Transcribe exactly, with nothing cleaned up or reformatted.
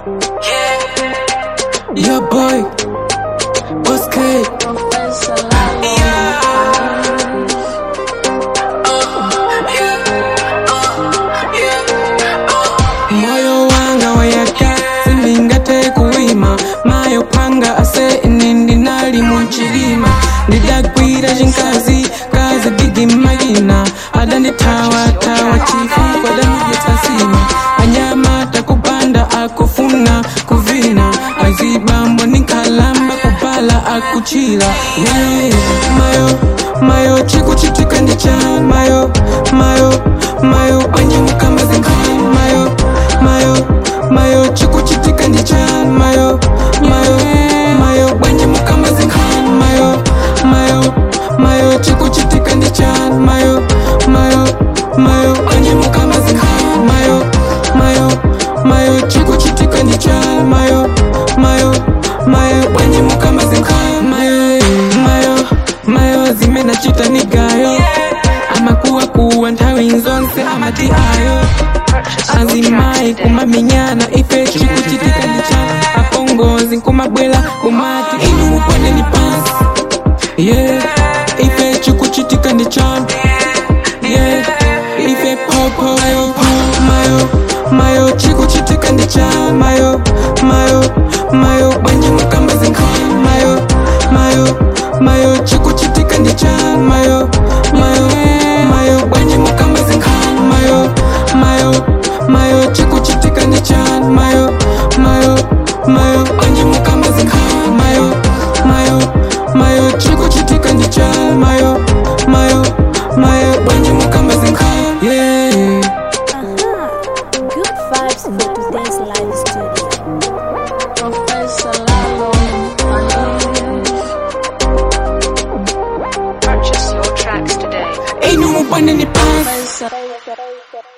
Your boy, what's good? Moyo wanga wayaka sindingate kuima mayo panga ase inindi nali munchilima ndidagwira chinkazi kazi digi magina adani tawa tawa chifu kwa dani yetasima anyama takubanda akufuna kuvina azibambo ninkalamba kupala akuchila yeah. Mayo, mayo chiku chitika ndicha mayo, mayo, mayo banyimuka mazinkani mayo, mayo, mayo chiku chitika ndicha mayo, mayo, mayo banyimuka mazinkani mayo, mayo, mayo chiku chitika ndicha mayo, mayo, mayo banyimuka mazinkani mayo, mayo, mayo chiku chitika ndicha mayo, mayo, mayo banyimuka mazinkani mayo, mayo, mayo zimena chita nigayo amakuwa kuwa ntawi nzonse amati ayo azimai kumaminyana ife chiku chitika ndicha apongozi kumabwela kumati inu mupone ni pasi yeah ife chiku chitika ndicha yeah ife popo mayo po mayo mayo chiku chitika ndicha mayo mayo mayo banyimuka mazinkani mayo mayo mayo chiku chitika ndicha mayo mayo mayo banyimuka mazinkani mayo mayo mayo chiku chitika ndicha mayo mayo mayo banyimuka mazinkani mayo mayo mayo chiku chitika ndicha mayo mayo mayo banyimuka mazinkani yeah. Good vibes in the Today's Live studio. Purchase your tracks today. Ain't no one in the past.